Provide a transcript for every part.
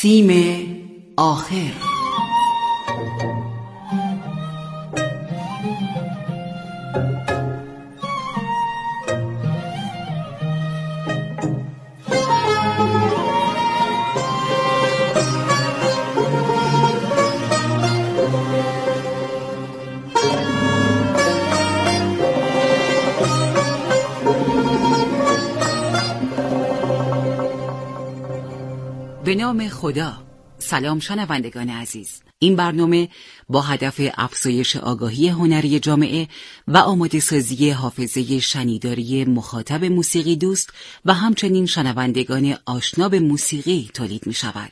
سیم آخر. به نام خدا. سلام شنوندگان عزیز. این برنامه با هدف افزایش آگاهی هنری جامعه و آماده سازی حافظه شنیداری مخاطب موسیقی دوست و همچنین شنوندگان آشنا به موسیقی تولید می شود.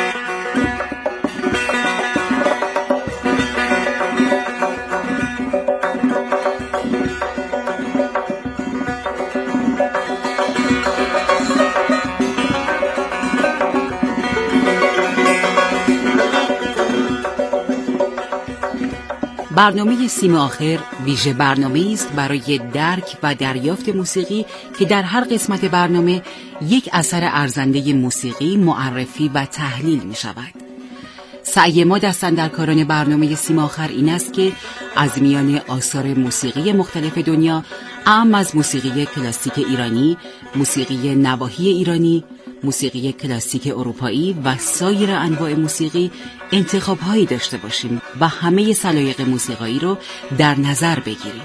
برنامه سیم آخر ویژه برنامه‌ای است برای درک و دریافت موسیقی که در هر قسمت برنامه یک اثر ارزنده موسیقی معرفی و تحلیل می شود. سعی ما دستاندرکاران برنامه سیم آخر این است که از میان آثار موسیقی مختلف دنیا، اعم از موسیقی کلاسیک ایرانی، موسیقی نواحی ایرانی، موسیقی کلاسیک اروپایی و سایر انواع موسیقی انتخاب‌هایی داشته باشیم و همه سلایق موسیقایی رو در نظر بگیریم.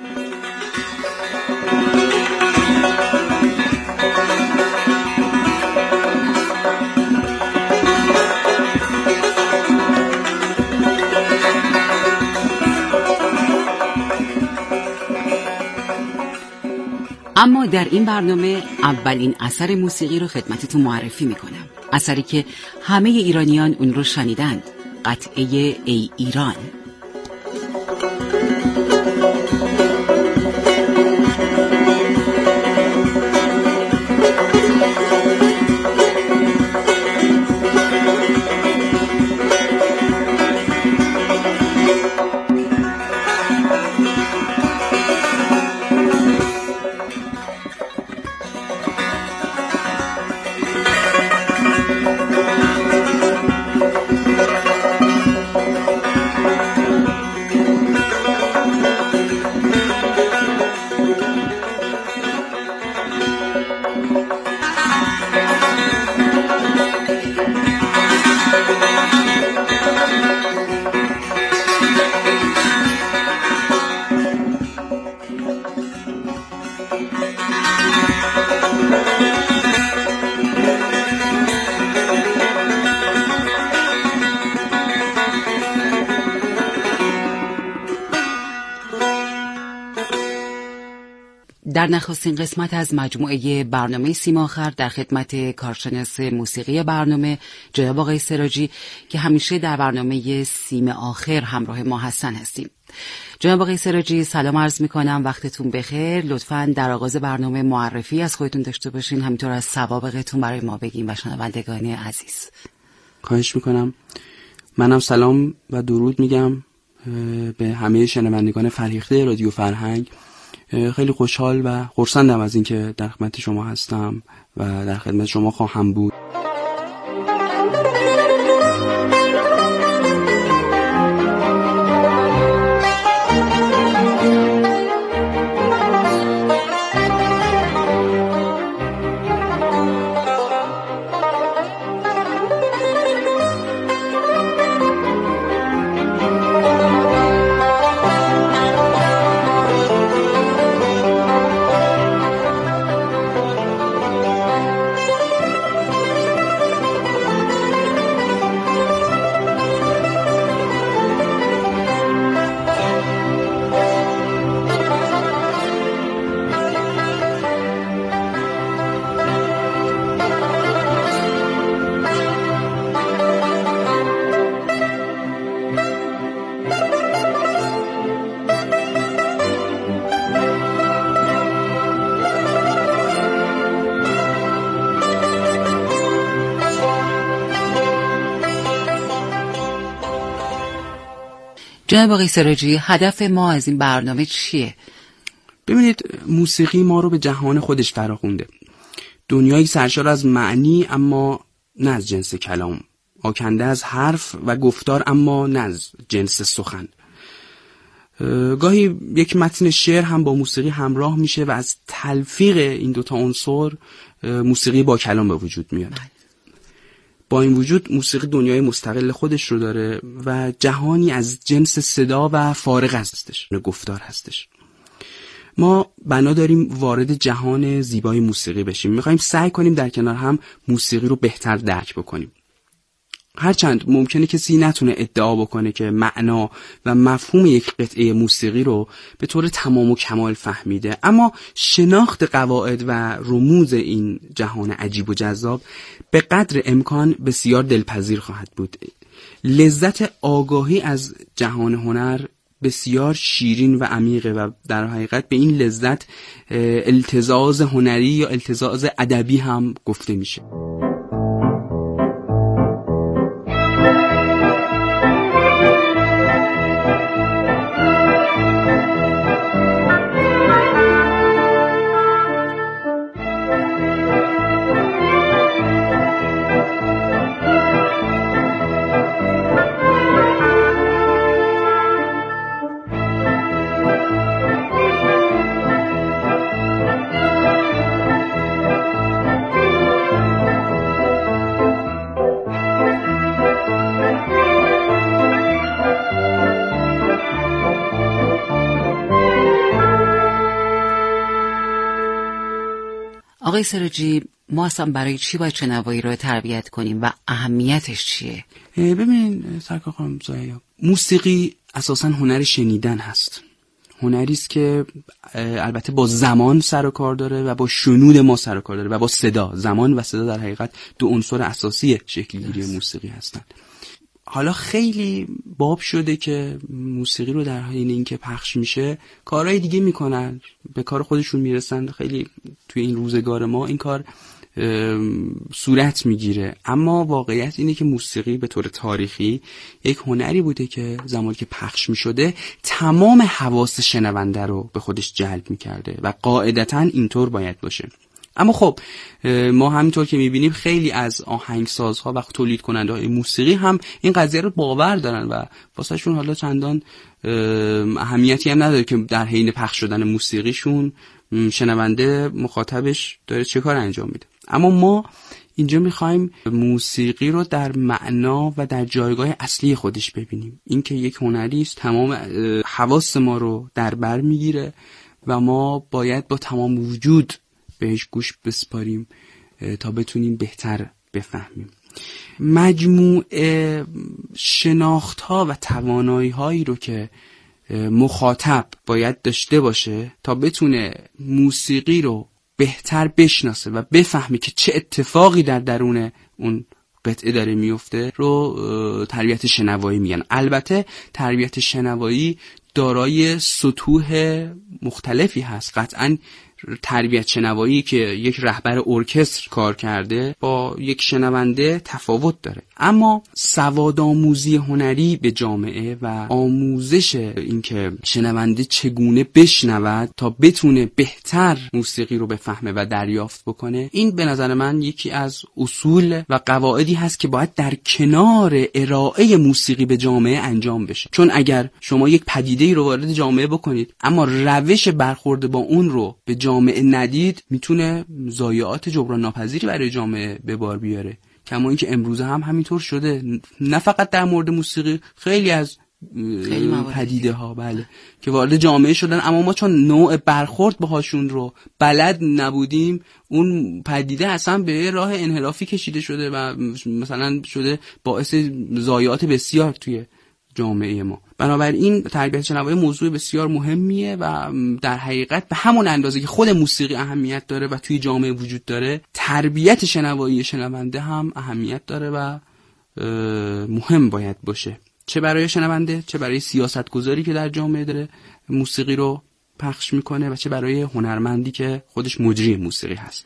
اما در این برنامه اولین اثر موسیقی رو خدمتتون معرفی میکنم. اثری که همه ایرانیان اون رو شنیدند. قطعه ای ایران. در نخستین قسمت از مجموعه برنامه سیم آخر در خدمت کارشناس موسیقی برنامه جناب آقای سراجی که همیشه در برنامه سیم آخر همراه ما هستیم. جناب آقای سراجی سلام عرض میکنم، وقتتون بخیر. لطفاً در آغاز برنامه معرفی از خودتون داشته باشین، همینطور از سوابقتون برای ما بگین و شنوندگان عزیز. خواهش میکنم. منم سلام و درود میگم به همه شنوندگان فرهیخته رادیو فرهنگ. خیلی خوشحال و خرسندم از اینکه در خدمت شما هستم و در خدمت شما خواهم بود. جناب آقای سراجی، هدف ما از این برنامه چیه؟ ببینید، موسیقی ما رو به جهان خودش فراخونده. دنیایی سرشار از معنی اما نه از جنس کلام. آکنده از حرف و گفتار اما نه از جنس سخن. گاهی یک متن شعر هم با موسیقی همراه میشه و از تلفیق این دوتا عنصر موسیقی با کلام به وجود میاد. با این وجود موسیقی دنیای مستقل خودش رو داره و جهانی از جنس صدا و فارغ هستش، گفتار هستش. ما بنا داریم وارد جهان زیبای موسیقی بشیم. میخوایم سعی کنیم در کنار هم موسیقی رو بهتر درک بکنیم. هرچند ممکنه کسی نتونه ادعا بکنه که معنا و مفهوم یک قطعه موسیقی رو به طور تمام و کمال فهمیده، اما شناخت قواعد و رموز این جهان عجیب و جذاب به قدر امکان بسیار دلپذیر خواهد بود. لذت آگاهی از جهان هنر بسیار شیرین و عمیقه و در حقیقت به این لذت التزاز هنری یا التزاز ادبی هم گفته میشه. آقای سراجی، ما اصلا برای چی باید شنوایی رو تربیت کنیم و اهمیتش چیه؟ ببینین سرکار خانم زاهیا، موسیقی اساساً هنر شنیدن هست. هنری است که البته با زمان سر و کار داره و با شنود ما سر و کار داره و با صدا. زمان و صدا در حقیقت دو عنصر اساسی شکل‌گیری موسیقی هستند. حالا خیلی باب شده که موسیقی رو در حین اینکه پخش میشه کارهای دیگه میکنن، به کار خودشون میرسن. خیلی توی این روزگار ما این کار صورت میگیره، اما واقعیت اینه که موسیقی به طور تاریخی یک هنری بوده که زمانی که پخش میشده تمام حواس شنونده رو به خودش جلب میکرده و قاعدتاً اینطور باید باشه. اما خب ما همینطور که میبینیم خیلی از آهنگسازها و تولید کننده های موسیقی هم این قضیه رو باور دارن و واسه شون حالا چندان اهمیتی هم نداره که در حین پخش شدن موسیقیشون شنونده مخاطبش داره چه کار انجام میده. اما ما اینجا میخوایم موسیقی رو در معنا و در جایگاه اصلی خودش ببینیم. این که یک هنری است تمام حواس ما رو در بر میگیره و ما باید با تمام وجود بهش گوش بسپاریم تا بتونیم بهتر بفهمیم. مجموعه شناخت‌ها و توانایی‌هایی رو که مخاطب باید داشته باشه تا بتونه موسیقی رو بهتر بشناسه و بفهمه که چه اتفاقی در درون اون قطعه داره میفته رو تربیت شنوایی میگن. البته تربیت شنوایی دارای سطوح مختلفی هست. قطعاً تربیت شنوایی که یک رهبر ارکستر کار کرده با یک شنونده تفاوت داره، اما سوادآموزی هنری به جامعه و آموزش اینکه شنونده چگونه بشنود تا بتونه بهتر موسیقی رو بفهمه و دریافت بکنه، این به نظر من یکی از اصول و قواعدی هست که باید در کنار ارائه موسیقی به جامعه انجام بشه. چون اگر شما یک پدیده‌ای رو وارد جامعه بکنید اما روش برخورد با اون رو به جامعه ندید، میتونه ضایعات جبران ناپذیری برای جامعه به بار بیاره. کما اینکه امروزه هم همینطور شده، نه فقط در مورد موسیقی، خیلی از پدیده ها بله که وارد جامعه شدن، اما ما چون نوع برخورد باهاشون رو بلد نبودیم، اون پدیده اصلا به راه انحرافی کشیده شده و مثلا شده باعث ضایعات بسیار توی جامعه ما. بنابراین تربیت شنوایی موضوع بسیار مهمیه و در حقیقت به همون اندازه که خود موسیقی اهمیت داره و توی جامعه وجود داره، تربیت شنوایی شنونده هم اهمیت داره و مهم باید باشه، چه برای شنونده، چه برای سیاستگزاری که در جامعه داره موسیقی رو پخش میکنه و چه برای هنرمندی که خودش مجری موسیقی هست.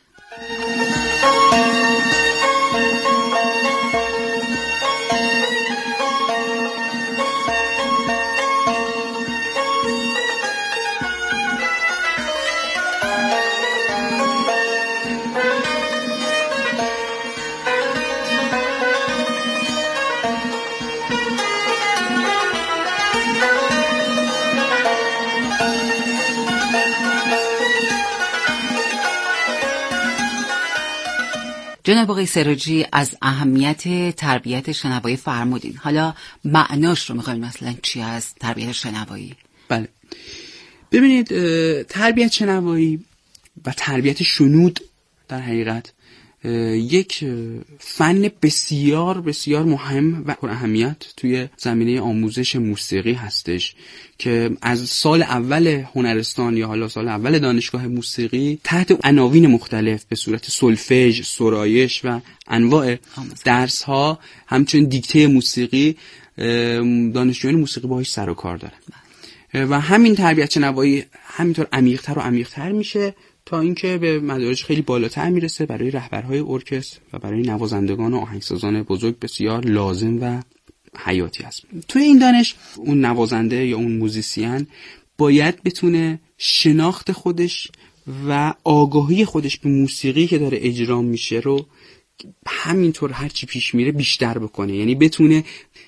جناب آقای سراجی از اهمیت تربیت شنوایی فرمودین. حالا معناش رو میخوایم مثلا چی از تربیت شنوایی؟ بله، ببینید تربیت شنوایی و تربیت شنود در حقیقت یک فن بسیار بسیار مهم و پر اهمیت توی زمینه آموزش موسیقی هستش که از سال اول هنرستان یا حالا سال اول دانشگاه موسیقی تحت عناوین مختلف به صورت سولفژ، سرایش و انواع درس ها همچنین دیکته موسیقی دانشجویان موسیقی باهاش سر و کار دارن و همین تربیت شنوایی همینطور عمیق‌تر و عمیق‌تر میشه تا اینکه به مدارج خیلی بالاتر میرسه. برای رهبرهای ارکستر و برای نوازندگان و آهنگسازان بزرگ بسیار لازم و حیاتی است. توی این دانش اون نوازنده یا اون موزیسین باید بتونه شناخت خودش و آگاهی خودش به موسیقی که داره اجرا میشه رو همینطور هرچی پیش میره بیشتر بکنه، یعنی بتونه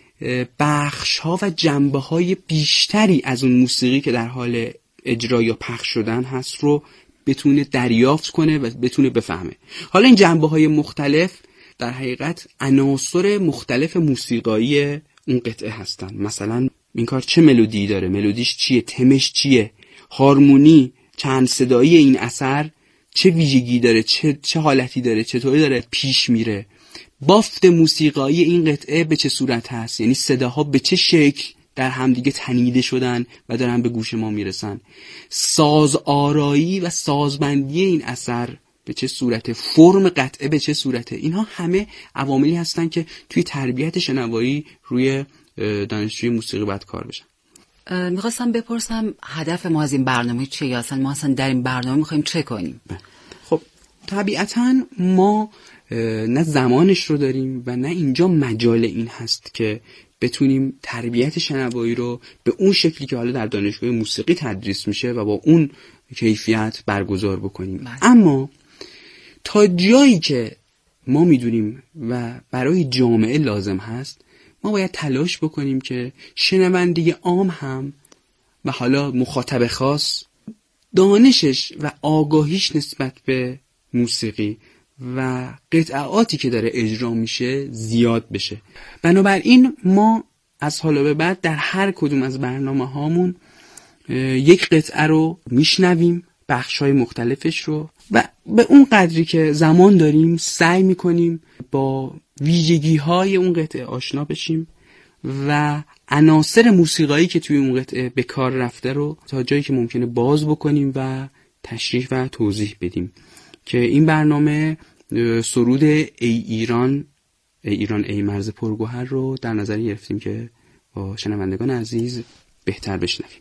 بخش‌ها و جنبه‌های بیشتری از اون موسیقی که در حال اجرا یا پخش شدن هست رو بتونه دریافت کنه و بتونه بفهمه. حالا این جنبه‌های مختلف در حقیقت عناصر مختلف موسیقایی اون قطعه هستن. مثلا این کار چه ملودی داره، ملودیش چیه، تمش چیه، هارمونی، چند صدایی این اثر چه ویژگی داره، چه حالتی داره، چطوری داره پیش میره، بافت موسیقایی این قطعه به چه صورت هست، یعنی صداها به چه شکل در همدیگه تنیده شدن و دارن به گوش ما میرسن، ساز آرایی و سازبندی این اثر به چه صورته، فرم قطعه به چه صورته. اینها همه عواملی هستن که توی تربیت شنوایی روی دانشجوی موسیقی باید کار بشن. میخواستم بپرسم هدف ما از این برنامه چیه، یا اصلا ما اصلا در این برنامه میخوایم چه کنیم؟ خب طبیعتاً ما نه زمانش رو داریم و نه اینجا مجال این هست که بتونیم تربیت شنوایی رو به اون شکلی که حالا در دانشگاه موسیقی تدریس میشه و با اون کیفیت برگزار بکنیم. اما تا جایی که ما میدونیم و برای جامعه لازم هست، ما باید تلاش بکنیم که شنونده عام هم و حالا مخاطب خاص دانشش و آگاهیش نسبت به موسیقی و قطعاتی که داره اجرا میشه زیاد بشه. بنابراین ما از حالا به بعد در هر کدوم از برنامه هامون یک قطعه رو میشنویم، بخش‌های مختلفش رو، و به اون قدری که زمان داریم سعی میکنیم با ویژگی‌های اون قطعه آشنا بشیم و عناصر موسیقایی که توی اون قطعه به کار رفته رو تا جایی که ممکنه باز بکنیم و تشریح و توضیح بدیم که این برنامه سرود ای ایران ای مرز پرگوهر رو در نظر گرفتیم که با شنوندگان عزیز بهتر بشنویم.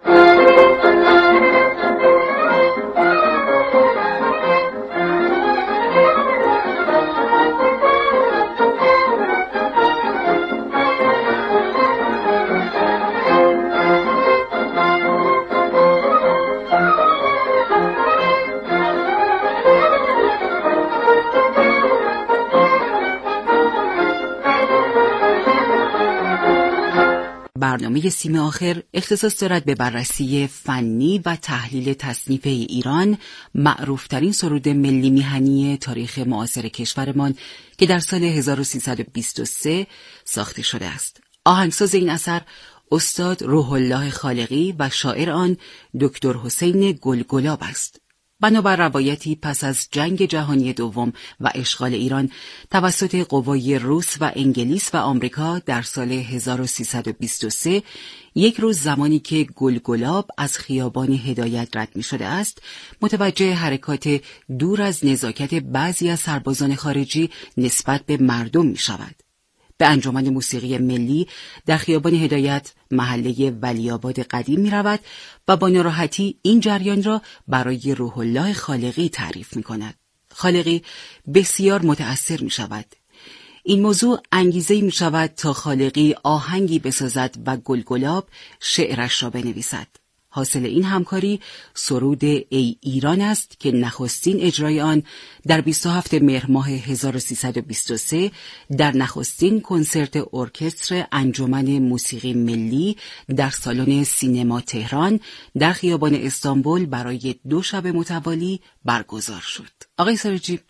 برنامه سیم آخر اختصاص دارد به بررسی فنی و تحلیل تصنیف ایران، معروفترین سرود ملی میهنی تاریخ معاصر کشورمان که در سال 1323 ساخته شده است. آهنگساز این اثر استاد روح الله خالقی و شاعر آن دکتر حسین گلگلاب است. بنابر روایتی پس از جنگ جهانی دوم و اشغال ایران توسط قوای روس و انگلیس و آمریکا در سال 1323 یک روز زمانی که گلگلاب از خیابان هدایت رد می شده است، متوجه حرکات دور از نزاکت بعضی از سربازان خارجی نسبت به مردم می شود. به انجمن موسیقی ملی در خیابان هدایت محله ولی‌آباد قدیم می رود و با ناراحتی این جریان را برای روح الله خالقی تعریف می کند. خالقی بسیار متأثر می شود. این موضوع انگیزه‌ای می شود تا خالقی آهنگی بسازد و گلگلاب شعرش را بنویسد. حاصل این همکاری سرود ای ایران است که نخستین اجرای آن در 27 مهر ماه 1323 در نخستین کنسرت ارکستر انجمن موسیقی ملی در سالن سینما تهران در خیابان استانبول برای 2 شب متوالی برگزار شد. آقای سراجی،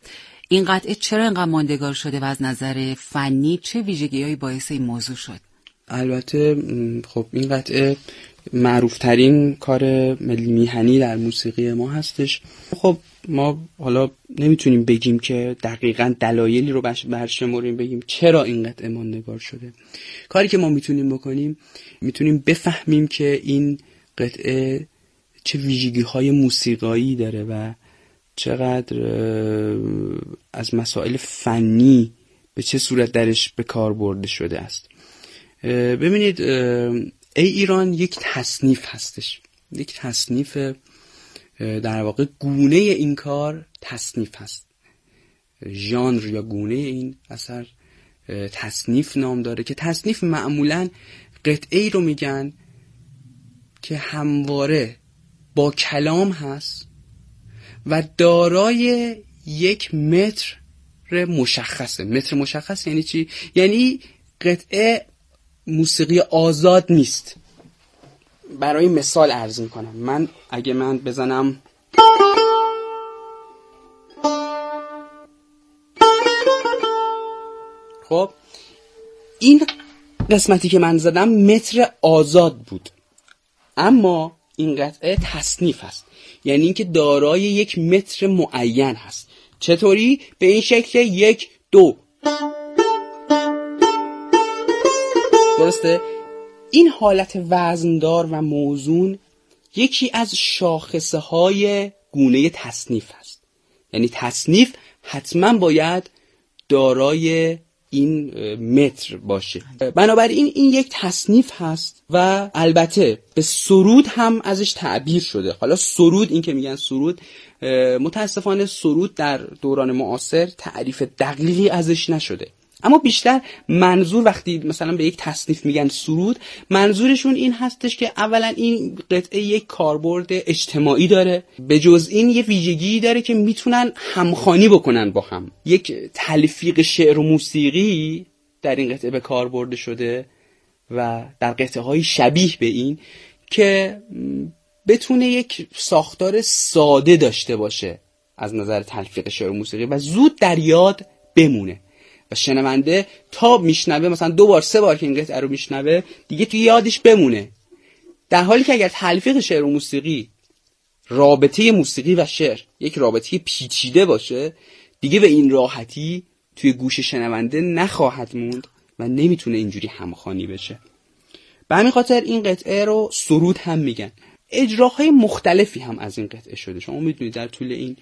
این قطعه چرا اینقدر ماندگار شده و از نظر فنی چه ویژگی‌هایی باعث این موضوع شد؟ البته خب این قطعه معروفترین کار ملی میهنی در موسیقی ما هستش. خب ما حالا نمیتونیم بگیم که دقیقاً دلایلی رو برشماریم بگیم چرا این قطعه ماندگار شده. کاری که ما میتونیم بکنیم، میتونیم بفهمیم که این قطعه چه ویژگی‌های موسیقایی داره و چقدر از مسائل فنی به چه صورت درش به کار برده شده است. ببینید ای ایران یک تصنیف هستش، یک تصنیف، در واقع گونه این کار تصنیف هست. ژانر یا گونه این اثر تصنیف نام داره که تصنیف معمولاً قطعه ای رو میگن که همواره با کلام هست و دارای یک متر مشخصه. متر مشخص یعنی چی؟ یعنی قطعه موسیقی آزاد نیست. برای مثال عرض میکنم، اگه من بزنم خب این قسمتی که من زدم متر آزاد بود، اما این قطعه تصنیف هست، یعنی اینکه دارای یک متر معین هست. چطوری؟ به این شکل 1 2. درسته؟ این حالت وزندار و موزون یکی از شاخصه های گونه تصنیف هست. یعنی تصنیف حتما باید دارای این متر باشه. بنابراین این یک تصنیف هست و البته به سرود هم ازش تعبیر شده. حالا سرود، این که میگن سرود، متاسفانه سرود در دوران معاصر تعریف دقیقی ازش نشده، اما بیشتر منظور وقتی مثلا به یک تصنیف میگن سرود، منظورشون این هستش که اولا این قطعه یک کاربرد اجتماعی داره، به جز این یه ویژگی داره که میتونن همخوانی بکنن با هم. یک تلفیق شعر و موسیقی در این قطعه به کار برده شده و در قطعه های شبیه به این که بتونه یک ساختار ساده داشته باشه از نظر تلفیق شعر و موسیقی و زود در یاد بمونه و شنونده تا میشنوه، مثلا 2 بار 3 بار که این قطعه رو میشنوه دیگه توی یادش بمونه. در حالی که اگر تلفیق شعر و موسیقی، رابطه موسیقی و شعر یک رابطه پیچیده باشه، دیگه به این راحتی توی گوش شنونده نخواهد موند و نمیتونه اینجوری همخوانی بشه. به همین خاطر این قطعه رو سرود هم میگن. اجراهای مختلفی هم از این قطعه شده. شما میدونید در طول این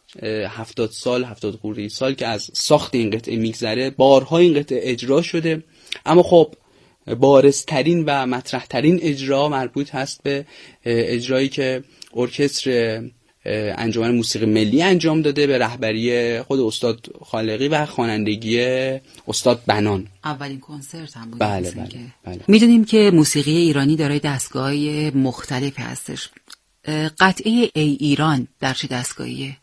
70 سال 70 خورده سال که از ساخت این قطعه میگذره، بارها این قطعه اجرا شده، اما خب بارزترین و مطرحترین اجرا مربوط هست به اجرایی که ارکستر انجمن موسیقی ملی انجام داده به رهبری خود استاد خالقی و خوانندگی استاد بنان. اولین کنسرت هم بود. بله. میدونیم که موسیقی ایرانی دارای دستگاه‌های مختلفی هستش. قطعه ای ایران در چه دستگاهیه؟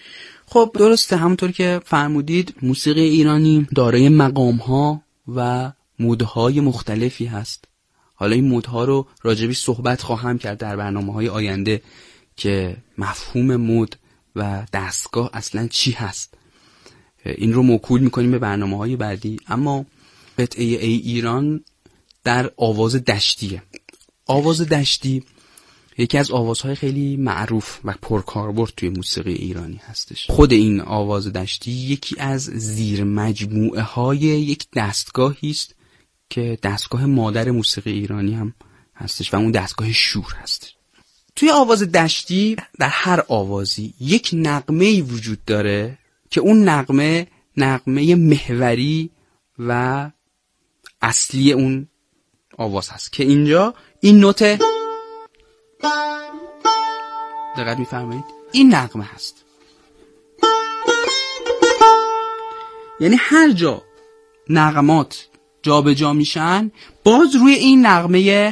خب درسته، همونطور که فرمودید موسیقی ایرانی دارای مقام‌ها و مودهای مختلفی هست. حالا این مودها رو راجبی صحبت خواهم کرد در برنامه‌های آینده که مفهوم مود و دستگاه اصلا چی هست. این رو موکول میکنیم به برنامه‌های بعدی. اما قطعه ای ایران در آواز دشتیه. آواز دشتی یکی از آوازهای خیلی معروف و پرکاربرد توی موسیقی ایرانی هستش. خود این آواز دشتی یکی از زیر مجموعه های یک دستگاهی است که دستگاه مادر موسیقی ایرانی هم هستش و اون دستگاه شور هستش. توی آواز دشتی در هر آوازی یک نغمه‌ای وجود داره که اون نغمه محوری و اصلی اون آواز هست که اینجا این نوت، دقت می‌فرمایید، این نغمه هست. یعنی هر جا نغمات جا به جا میشن باز روی این نغمه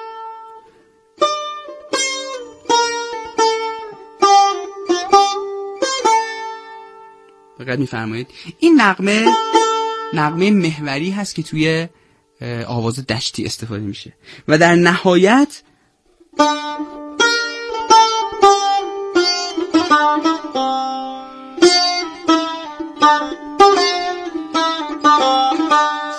دقت می‌فرمایید، این نغمه محوری هست که توی آواز دشتی استفاده میشه و در نهایت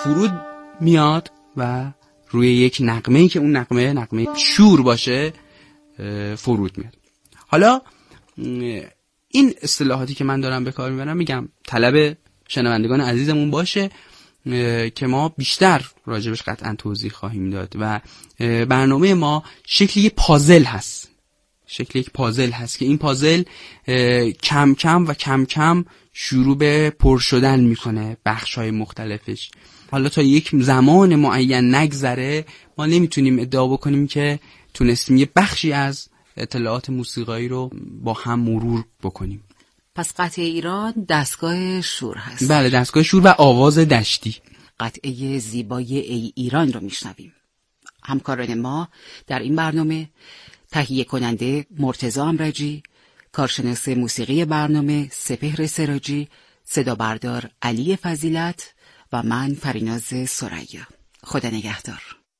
فرود میاد و روی یک نغمه‌ای که اون نغمه شور باشه فرود میاد. حالا این اصطلاحاتی که من دارم به کار میبرم میگم طلب شنوندگان عزیزمون باشه که ما بیشتر راجبش قطعا توضیح خواهیم داد و برنامه ما شکلی یک پازل هست، که این پازل کم کم شروع به پر شدن میکنه بخش‌های مختلفش. حالا تا یک زمان معین نگذره ما نمیتونیم ادعا بکنیم که تونستیم یه بخشی از اطلاعات موسیقایی رو با هم مرور بکنیم. پس قطعه ایران دستگاه شور هست. بله، دستگاه شور و آواز دشتی. قطعه زیبای ای ایران رو میشنویم. همکاران ما در این برنامه تهیه کننده مرتضی امرجی، کارشناس موسیقی برنامه سپهر سراجی، صدا بردار علی فضیلت و من فریناز ثریا. خدا نگهدار.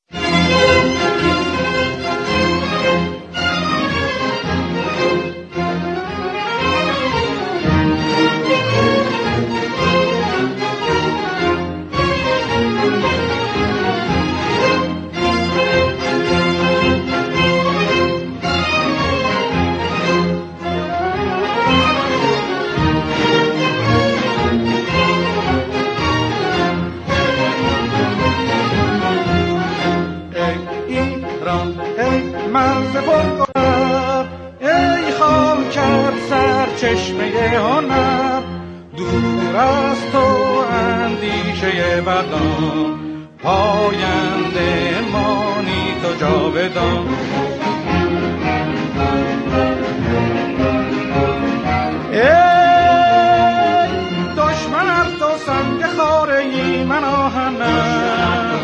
چشمه هنر دور از تو اندیشه بدان، پاینده مانی تو جاودان. ای دشمن از تو سنگ خاره من آهنم،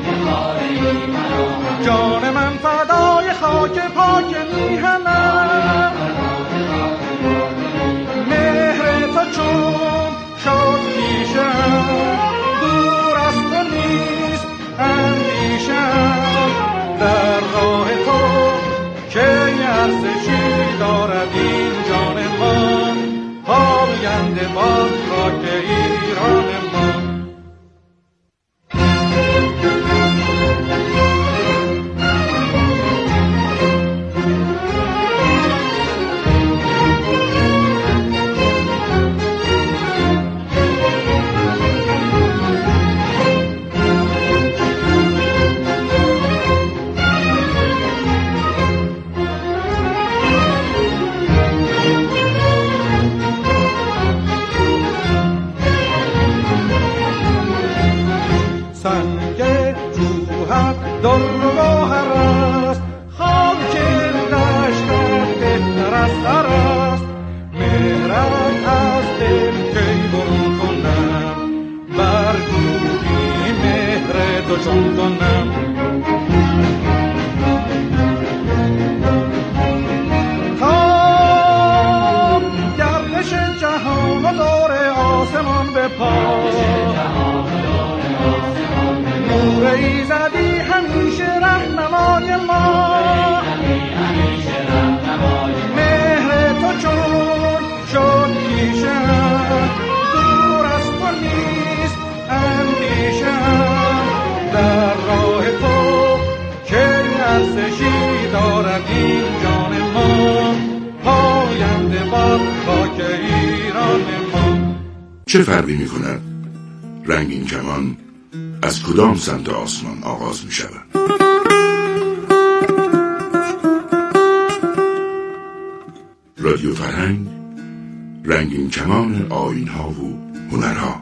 جان من فدای خاک پاک میهنم. چون شد پیشم دور از تو نیست اندیشم، در راه تو که ارزشی دارد این جان من، پاینده باد خاک ایران من. چه فرقی می کند رنگین کمان از کدام سمت آسمان آغاز می شود؟ رادیو فرهنگ، رنگین کمان آیین‌ها و هنرها.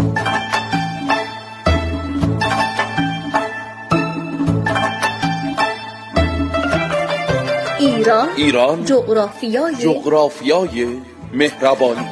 ایران جغرافیای مهربانی.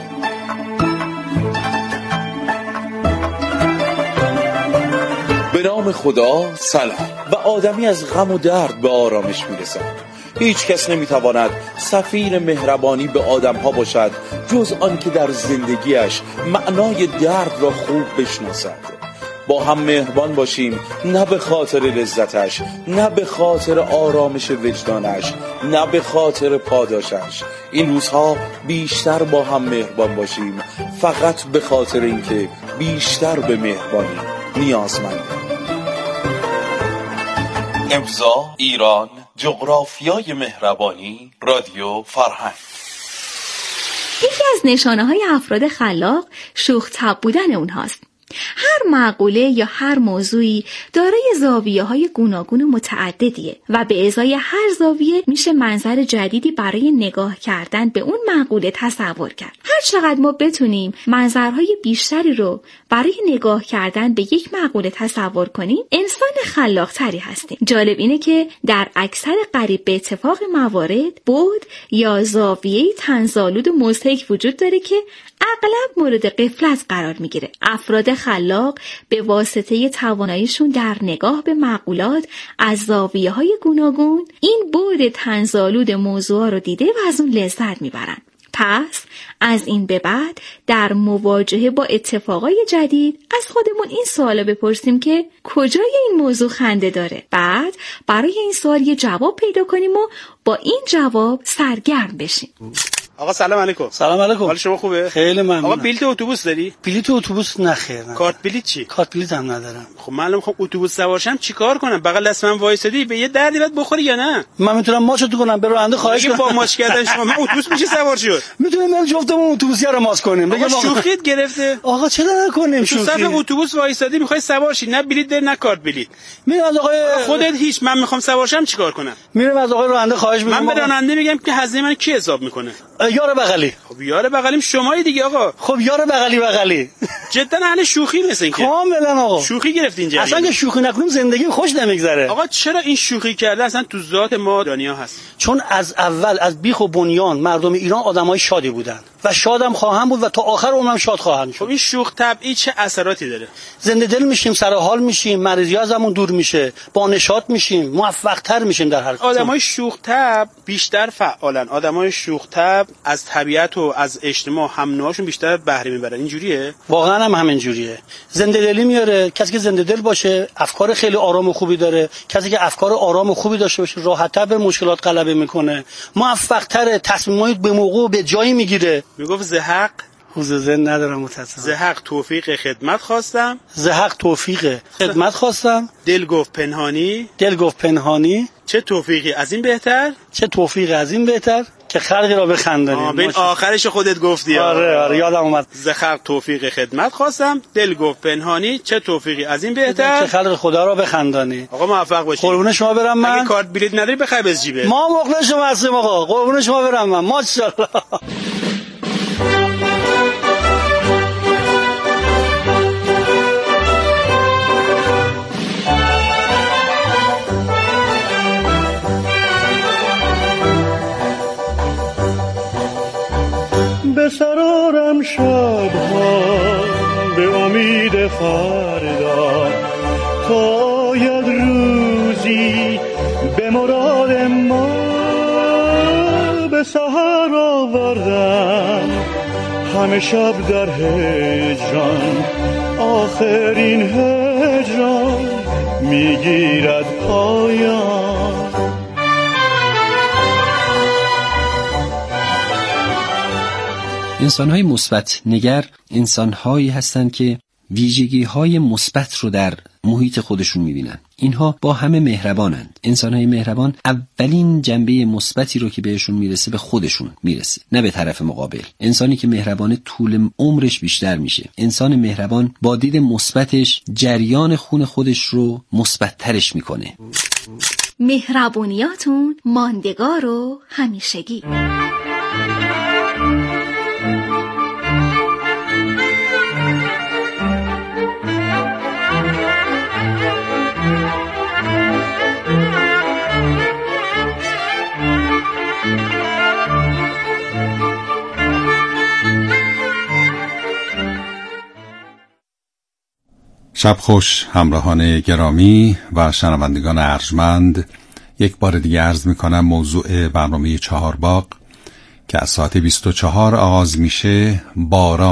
به نام خدا، سلام. و آدمی از غم و درد به آرامش میرسد. هیچ کس نمیتواند سفیر مهربانی به آدمها باشد جز آن که در زندگیش معنای درد را خوب بشناسد. با هم مهربان باشیم، نه به خاطر لذتش، نه به خاطر آرامش وجدانش، نه به خاطر پاداشش. این روزها بیشتر با هم مهربان باشیم، فقط به خاطر اینکه بیشتر به مهربانی نیازمند. امضا ایران، جغرافیای مهربانی، رادیو فرهنگ. یکی از نشانه‌های افراد خلاق شوخ طبع بودن اونهاست. هر مقوله یا هر موضوعی دارای زاویه‌های گوناگون و متعددیه و به ازای هر زاویه میشه منظر جدیدی برای نگاه کردن به اون مقوله تصور کرد. هر چقدر ما بتونیم منظرهای بیشتری رو برای نگاه کردن به یک مقوله تصور کنیم، انسان خلاق‌تری هستیم. جالب اینه که در اکثر قریب به اتفاق موارد بعد یا زاویه طنزآلود و مضحک وجود داره که اغلب مورد غفلت قرار میگیره. افراد خلاق به واسطه تواناییشون در نگاه به مقولات از زاویه‌های گوناگون این بعد طنزآلود موضوعا رو دیده و از اون لذت میبرن. پس از این به بعد در مواجهه با اتفاقای جدید از خودمون این سوالو بپرسیم که کجای این موضوع خنده داره. بعد برای این سوال یه جواب پیدا کنیم و با این جواب سرگرم بشیم. آقا سلام علیکم. سلام علیکم. حال شما خوبه؟ خیلی ممنون. آقا بلیت اتوبوس داری؟ بلیت اتوبوس نخیر. کارت بلیت چی؟ کارت بلیت هم ندارم. خب من الان میخوام اتوبوس سوار شم چیکار کنم؟ بغل دست من وایسادی به یه دردی بعد بخوری یا نه؟ من میتونم ماچو تو کنم به راننده خواهش کنم. با ماچ کردن شما من اتوبوس میشه سوار شد. میتونیم بریم جفتمون اتوبوسی رو ماچ کنیم. بگم شوخیت گرفته. آقا چرا نکنیم شوخی؟ تو صف اتوبوس وایسادی میخوای سوار شی، نه بلیت داری نه کارت بلیت. میرم از آقای خودت هیچ من میخوام سوار شم چیکار کنم؟ میرم از آقای راننده خواهش میکنم. من به راننده میگم که هزینه من کی حساب میکنه؟ یار بغلی. خب یار بغلیم شمایی دیگه آقا. خب یار بغلی جدا اهل شوخی مثل اینکه کاملا آقا شوخی گرفت اینجا. اصلا که شوخی نکنیم زندگی خوش نمیگذره. آقا چرا این شوخی کرده اصلا تو ذات ما دنیا هست؟ چون از اول از بیخ و بنیان مردم ایران آدمای شادی بودن و شادم خواهم بود و تا آخر عمرم شاد خواهند شد. خب این شوخ طبعی چه اثراتی داره؟ زنده دل میشیم، سر حال میشیم، مریضی ازمون دور میشه، با نشاط میشیم، موفق تر میشیم در هر کار. آدمای شوخ طبع بیشتر فعالن. آدمای شوخ طبع از طبیعت و از اجتماع هم نوعشون بیشتر بهره میبرن. اینجوریه؟ واقعا هم همین جوریه. زنده دلی میاره. کسی که زنده دل باشه افکار خیلی آرام و خوبی داره. کسی که افکار آرام و خوبی داشته باشه راحت‌تر به مشکلات غلبه میکنه، موفق تره، تصمیمای به موقع و به جایی میگیره. میگفت زهق حوزه ندارم متاسفم. زهق توفیق خدمت خواستم. زهق توفیق خدمت خواستم. دل گفت پنهانی. چه توفیقی از این بهتر؟ که خلقی را بخندانی. بین آخرش خودت گفتی. آره یادم اومد. زخرق توفیق خدمت خواستم، دل گفت پنهانی، چه توفیقی از این بهتر که خلق خدا را بخندانی. آقا موفق باشی. قربون شما برم. من اگه کارت بلیت نداری بخای بز جیبه. ما مخلص شما هستیم آقا. قربون شما برم من. ماشاءالله. به سرارم شبها به امید فردا تا آید روزی به مراد ما. به سحر آوردم همه شب در هجران، آخرین هجران میگیرد پایان. انسان‌های مثبت نگر انسان‌هایی هستند که ویژگی‌های مثبت رو در محیط خودشون می‌بینن. اینها با همه مهربانند. انسان‌های مهربان اولین جنبه مثبتی رو که بهشون میرسه به خودشون میرسه، نه به طرف مقابل. انسانی که مهربانه طول عمرش بیشتر میشه. انسان مهربان با دید مثبتش جریان خون خودش رو مثبت‌ترش میکنه. مهربونیاتون ماندگار و همیشگی. شب خوش همراهان گرامی و شنوندگان ارجمند. یک بار دیگه عرض میکنم موضوع برنامه چهارباغ که از ساعت 24 آغاز میشه باران